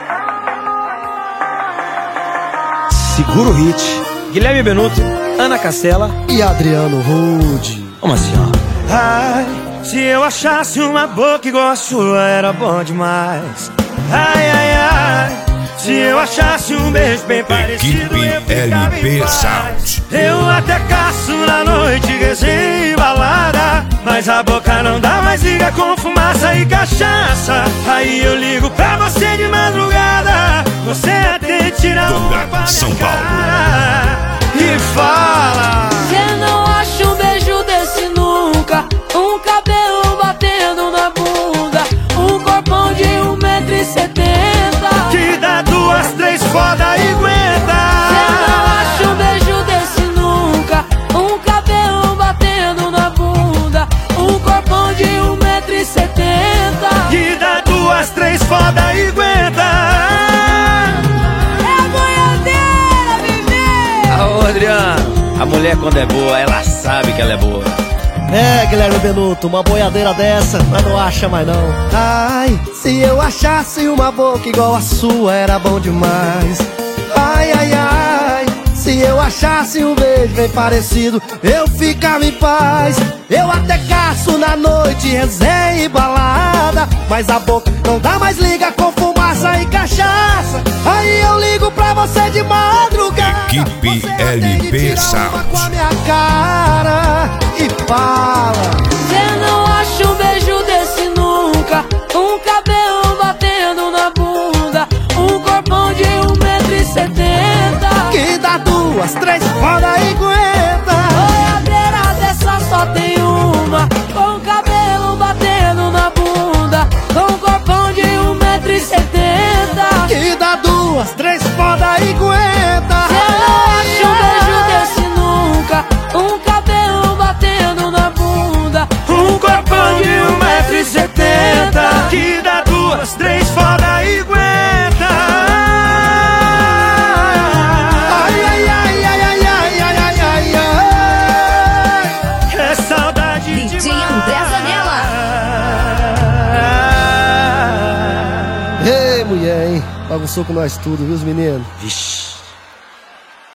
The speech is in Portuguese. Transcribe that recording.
Segura o hit. Guilherme Benuto, Ana Castela e Adriano Rude. Vamos assim, ó. Ai, se eu achasse uma boca igual a sua, era bom demais. Ai, ai, ai, se eu achasse um beijo bem parecido, eu ficava em paz. Eu até caço na noite, resenha e balada, mas a boca não dá mais, liga com fumaça e cachaça. Aí eu ligo pra você de madrugada, você até tira uma pra São minha Paulo cara e fala: cê não acha um beijo desse nunca, um cabelo batendo na bunda, um corpão de 1,70m, que dá 2, 3 foda e aguenta. cê não acha um beijo desse nunca, um cabelo batendo na bunda, um corpão de 1,70m, que dá 2, 3 foda e aguenta. Ô Adriano, a mulher quando é boa, ela sabe que ela é boa. É, Guilherme Benuto, uma boiadeira dessa, mas não acha mais não. Ai, se eu achasse uma boca igual a sua, era bom demais. Ai, ai, ai, se eu achasse um beijo bem parecido, eu ficava em paz. Eu até caço na noite, resenha e balada, mas a boca não dá mais, liga com fumaça e cachaça. Aí eu ligo pra você de madrugada, Equipe você LP Sound com a minha cara e fala: cê não acha um beijo desse nunca, um cabelo batendo na bunda, um corpão de 1,70m, que dá 2, 3 foda e aguenta. boiadeira dessa só tem uma, com cabelo batendo na bunda, com corpão de 1,70m, Que dá 2, 3 foda e aguenta. cê não acha um beijo desse nunca, um cabelo batendo na bunda, Um corpão de 1,70m, que dá 2, 3 foda e aguenta. Ai, ai, ai, ai, ai, ai, ai, ai, ai, ai. É saudade DJ demais. André Zanella. Ei, mulher, hein? Bagunçou com nós tudo, viu, os meninos? Vixe.